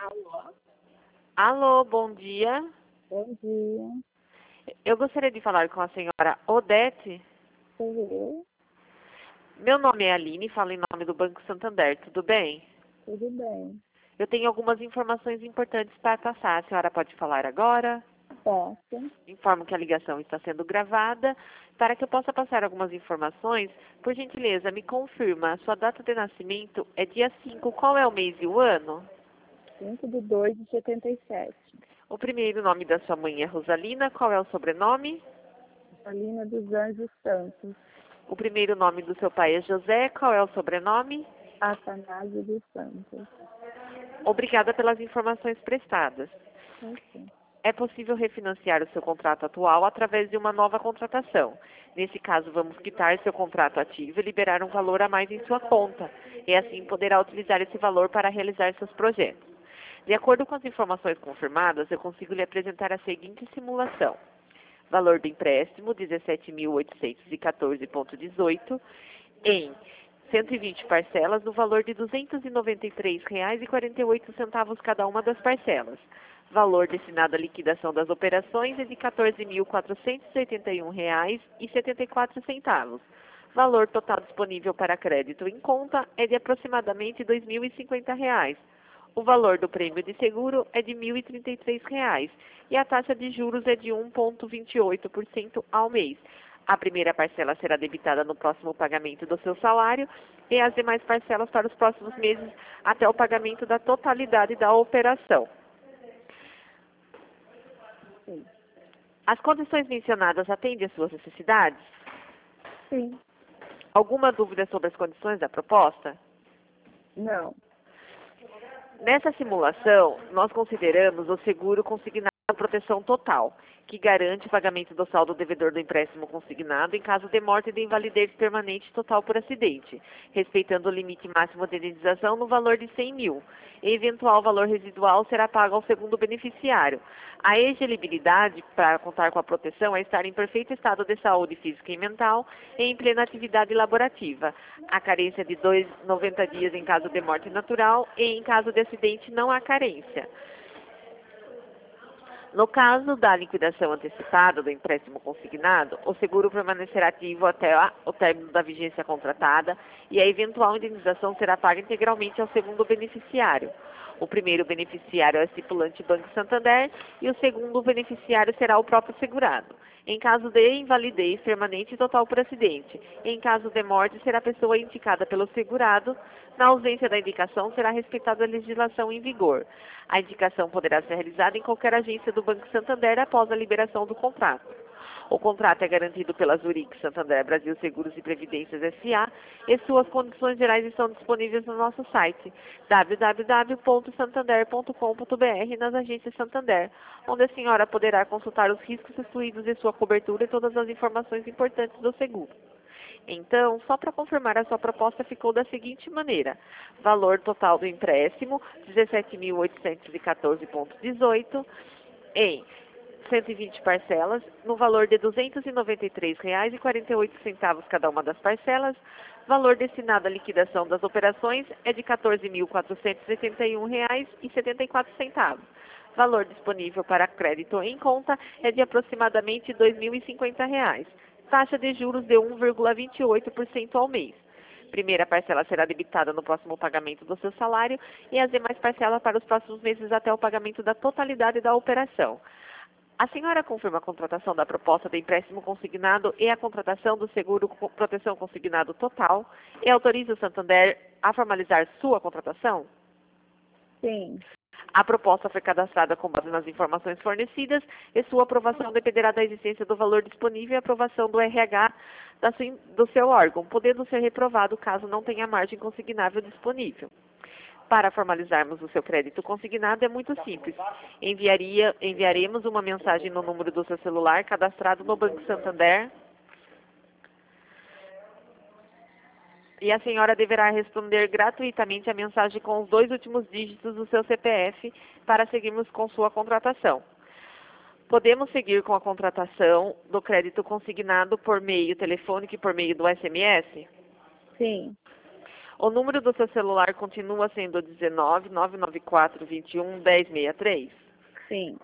Alô? Alô, bom dia. Bom dia. Eu gostaria de falar com a senhora Odete. Sou eu? Meu nome é Aline, falo em nome do Banco Santander, tudo bem? Tudo bem. Eu tenho algumas informações importantes para passar. A senhora pode falar agora? Posso? Informo que a ligação está sendo gravada. Para que eu possa passar algumas informações, por gentileza, me confirma, a sua data de nascimento é dia 5. Qual é o mês e o ano? 5/2/77. O primeiro nome da sua mãe é Rosalina, qual é o sobrenome? Alina dos Anjos Santos. O primeiro nome do seu pai é José, qual é o sobrenome? Atanásio dos Santos. Obrigada pelas informações prestadas. Ok. É possível refinanciar o seu contrato atual através de uma nova contratação. Nesse caso, vamos quitar seu contrato ativo e liberar um valor a mais em sua conta. E assim poderá utilizar esse valor para realizar seus projetos. De acordo com as informações confirmadas, eu consigo lhe apresentar a seguinte simulação. Valor do empréstimo, 17.814,18, em 120 parcelas, no valor de R$ 293,48 cada uma das parcelas. Valor destinado à liquidação das operações é de R$ 14.481,74. Valor total disponível para crédito em conta é de aproximadamente R$ 2.050. O valor do prêmio de seguro é de R$ 1.033 e a taxa de juros é de 1,28% ao mês. A primeira parcela será debitada no próximo pagamento do seu salário e as demais parcelas para os próximos meses até o pagamento da totalidade da operação. Sim. As condições mencionadas atendem às suas necessidades? Sim. Alguma dúvida sobre as condições da proposta? Não. Nessa simulação, nós consideramos o seguro consignado a proteção total, que garante o pagamento do saldo devedor do empréstimo consignado em caso de morte e de invalidez permanente total por acidente, respeitando o limite máximo de indenização no valor de 100 mil. E eventual valor residual será pago ao segundo beneficiário. A elegibilidade para contar com a proteção é estar em perfeito estado de saúde física e mental e em plena atividade laborativa. A carência de 90 dias em caso de morte natural e em caso de acidente não há carência. No caso da liquidação antecipada do empréstimo consignado, o seguro permanecerá ativo até o término da vigência contratada e a eventual indenização será paga integralmente ao segundo beneficiário. O primeiro beneficiário é o estipulante Banco Santander e o segundo beneficiário será o próprio segurado. Em caso de invalidez permanente e total por acidente, em caso de morte, será a pessoa indicada pelo segurado. Na ausência da indicação, será respeitada a legislação em vigor. A indicação poderá ser realizada em qualquer agência do Banco Santander após a liberação do contrato. O contrato é garantido pela Zurich Santander Brasil Seguros e Previdências S.A. e suas condições gerais estão disponíveis no nosso site www.santander.com.br nas agências Santander, onde a senhora poderá consultar os riscos excluídos de sua cobertura e todas as informações importantes do seguro. Então, só para confirmar, a sua proposta ficou da seguinte maneira. Valor total do empréstimo, 17.814,18 em 120 parcelas, no valor de R$ 293,48 cada uma das parcelas. Valor destinado à liquidação das operações é de R$ 14.481,74. Valor disponível para crédito em conta é de aproximadamente R$ 2.050. Taxa de juros de 1,28% ao mês. Primeira parcela será debitada no próximo pagamento do seu salário e as demais parcelas para os próximos meses até o pagamento da totalidade da operação. A senhora confirma a contratação da proposta de empréstimo consignado e a contratação do seguro proteção consignado total e autoriza o Santander a formalizar sua contratação? Sim. A proposta foi cadastrada com base nas informações fornecidas e sua aprovação dependerá da existência do valor disponível e aprovação do RH do seu órgão, podendo ser reprovado caso não tenha margem consignável disponível. Para formalizarmos o seu crédito consignado é muito simples. Enviaremos uma mensagem no número do seu celular cadastrado no Banco Santander e a senhora deverá responder gratuitamente a mensagem com os 2 últimos dígitos do seu CPF para seguirmos com sua contratação. Podemos seguir com a contratação do crédito consignado por meio telefônico e por meio do SMS? Sim. O número do seu celular continua sendo 19 994 21 1063? Sim.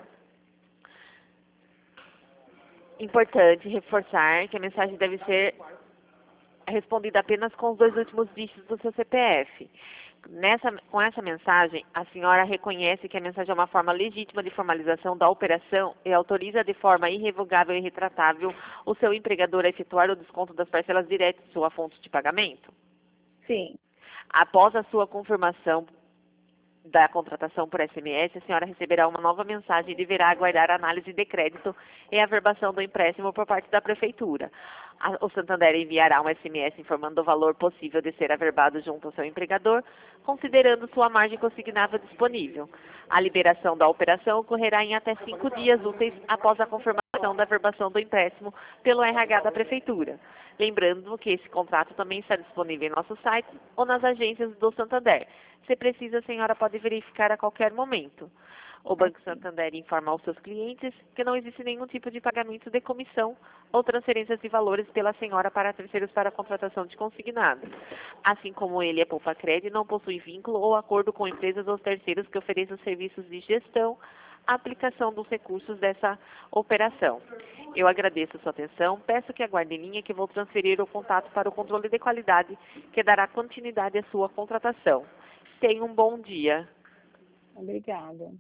Importante reforçar que a mensagem deve ser respondida apenas com os 2 últimos dígitos do seu CPF. Com essa mensagem, a senhora reconhece que a mensagem é uma forma legítima de formalização da operação e autoriza de forma irrevogável e retratável o seu empregador a efetuar o desconto das parcelas diretas de sua fonte de pagamento? Sim. Após a sua confirmação da contratação por SMS, a senhora receberá uma nova mensagem e deverá aguardar a análise de crédito e a averbação do empréstimo por parte da Prefeitura. O Santander enviará um SMS informando do valor possível de ser averbado junto ao seu empregador, considerando sua margem consignável disponível. A liberação da operação ocorrerá em até 5 dias úteis após a confirmação da averbação do empréstimo pelo RH da Prefeitura. Lembrando que esse contrato também está disponível em nosso site ou nas agências do Santander. Se precisa, a senhora pode verificar a qualquer momento. O Banco Santander informa aos seus clientes que não existe nenhum tipo de pagamento de comissão ou transferências de valores pela senhora para terceiros para a contratação de consignado. Assim como ele é poupa-crédito, não possui vínculo ou acordo com empresas ou terceiros que ofereçam serviços de gestão, a aplicação dos recursos dessa operação. Eu agradeço a sua atenção, peço que aguarde em linha que vou transferir o contato para o controle de qualidade que dará continuidade à sua contratação. Tenha um bom dia. Obrigada.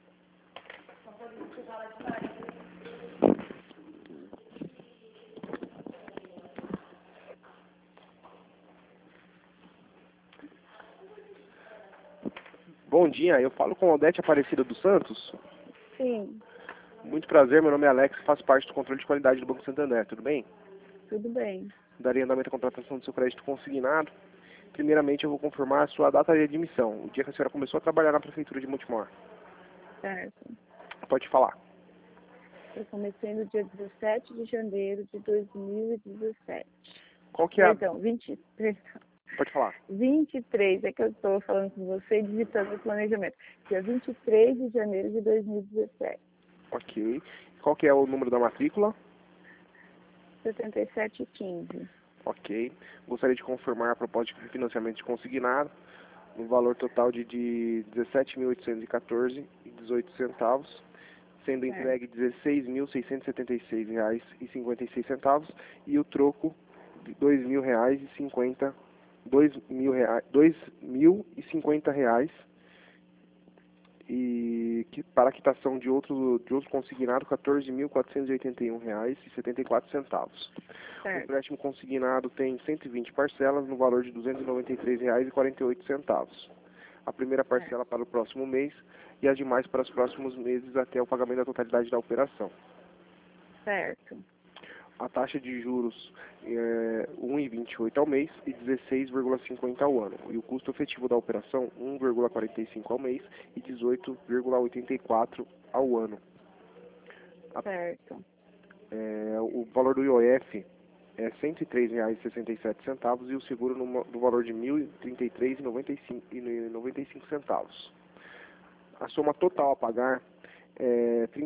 Bom dia, eu falo com Odete Aparecida dos Santos. Sim. Muito prazer, meu nome é Alex, faço parte do controle de qualidade do Banco Santander, tudo bem? Tudo bem. Daria andamento à contratação do seu crédito consignado. Primeiramente, eu vou confirmar a sua data de admissão, o dia que a senhora começou a trabalhar na Prefeitura de Montemor. Certo. Pode falar. Eu comecei no dia 17 de janeiro de 2017. Qual que é a... Perdão, 23. Pode falar. 23 é que eu estou falando com você, digitando o planejamento. Dia 23 de janeiro de 2017. Ok. Qual que é o número da matrícula? 7715. Ok. Gostaria de confirmar a proposta de refinanciamento de consignado, no valor total de R$17.814,18, sendo entregue R$16.676,56 e o troco de R$2.050 e que para a quitação de outro consignado R$14.481,74. O empréstimo consignado tem 120 parcelas no valor de R$293,48. A primeira parcela para o próximo mês e as demais para os próximos meses até o pagamento da totalidade da operação. Certo. A taxa de juros é 1,28 ao mês e 16,50 ao ano. E o custo efetivo da operação 1,45 ao mês e 18,84 ao ano. Certo. O valor do IOF é R$ 103,67 e o seguro no valor de R$ 1.033,95. A soma total a pagar é R$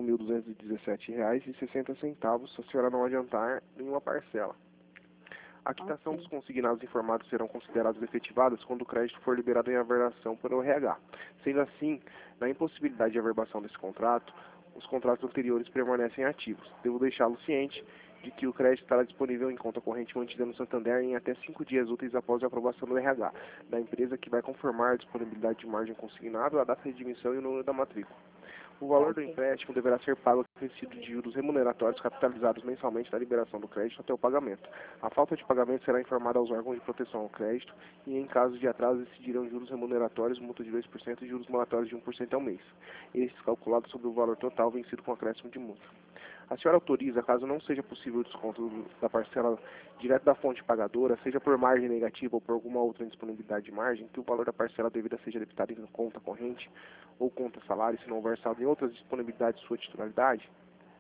35.217,60 se a senhora não adiantar nenhuma parcela. A quitação dos consignados informados serão considerados efetivadas quando o crédito for liberado em averbação pelo RH. Sendo assim, na impossibilidade de averbação desse contrato, os contratos anteriores permanecem ativos. Devo deixá-lo ciente de que o crédito estará disponível em conta corrente mantida no Santander em até 5 dias úteis após a aprovação do RH, da empresa que vai confirmar a disponibilidade de margem consignada, a data de admissão e o número da matrícula. O valor do empréstimo deverá ser pago acrescido de juros remuneratórios capitalizados mensalmente da liberação do crédito até o pagamento. A falta de pagamento será informada aos órgãos de proteção ao crédito e, em caso de atraso, decidirão juros remuneratórios, multa de 2% e juros moratórios de 1% ao mês. Estes calculados sobre o valor total vencido com acréscimo de multa. A senhora autoriza, caso não seja possível o desconto da parcela direto da fonte pagadora, seja por margem negativa ou por alguma outra indisponibilidade de margem, que o valor da parcela devida seja debitado em conta corrente ou conta salário, se não houver saldo em outras disponibilidades de sua titularidade?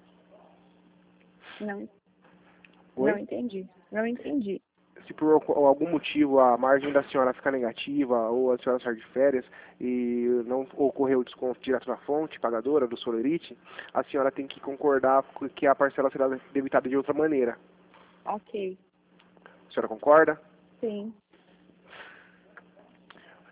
Não. Oi? Não entendi. Não entendi. Se por algum motivo a margem da senhora ficar negativa ou a senhora sair de férias e não ocorreu o desconto direto na fonte pagadora do Solerite, a senhora tem que concordar que a parcela será debitada de outra maneira. Ok. A senhora concorda? Sim.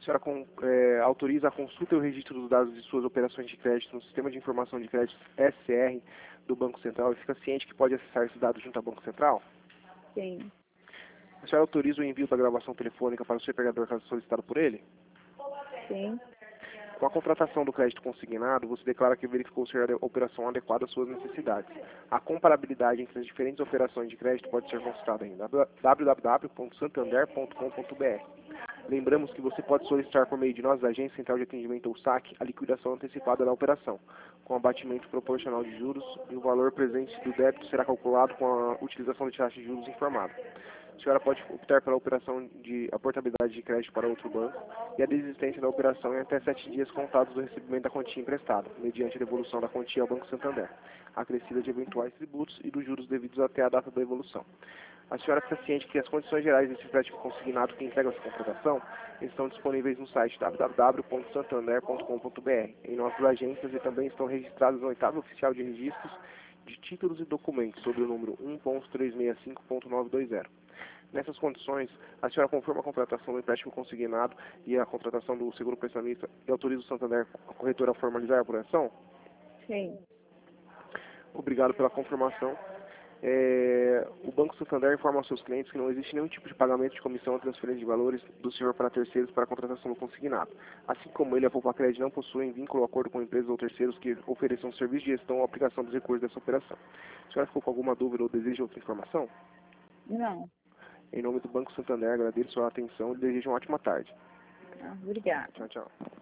senhora autoriza a consulta e o registro dos dados de suas operações de crédito no Sistema de Informação de Crédito SCR do Banco Central e fica ciente que pode acessar esses dados junto ao Banco Central? Sim. A senhora autoriza o envio da gravação telefônica para o seu empregador caso solicitado por ele? Sim. Com a contratação do crédito consignado, você declara que verificou ser a operação adequada às suas necessidades. A comparabilidade entre as diferentes operações de crédito pode ser consultada em www.santander.com.br. Lembramos que você pode solicitar por meio de nossa agência central de atendimento ou SAC a liquidação antecipada da operação, com abatimento proporcional de juros e o valor presente do débito será calculado com a utilização de taxa de juros informada. A senhora pode optar pela operação de aportabilidade de crédito para outro banco e a desistência da operação em até 7 dias contados do recebimento da quantia emprestada, mediante a devolução da quantia ao Banco Santander, acrescida de eventuais tributos e dos juros devidos até a data da devolução. A senhora está ciente que as condições gerais desse empréstimo consignado que integram essa contratação estão disponíveis no site www.santander.com.br, em nossas agências e também estão registradas no oitavo oficial de registros de títulos e documentos sobre o número 1.365.920. Nessas condições, a senhora confirma a contratação do empréstimo consignado e a contratação do seguro prestamista e autoriza o Santander, a corretora, a formalizar a apuração? Sim. Obrigado pela confirmação. O Banco Santander informa aos seus clientes que não existe nenhum tipo de pagamento de comissão ou transferência de valores do senhor para terceiros para a contratação do consignado. Assim como ele, a Poupa-Crédito não possuem vínculo ou acordo com empresas ou terceiros que ofereçam serviço de gestão ou aplicação dos recursos dessa operação. A senhora ficou com alguma dúvida ou deseja outra informação? Não. Em nome do Banco Santander, agradeço a atenção e desejo uma ótima tarde. Obrigada. Tchau, tchau.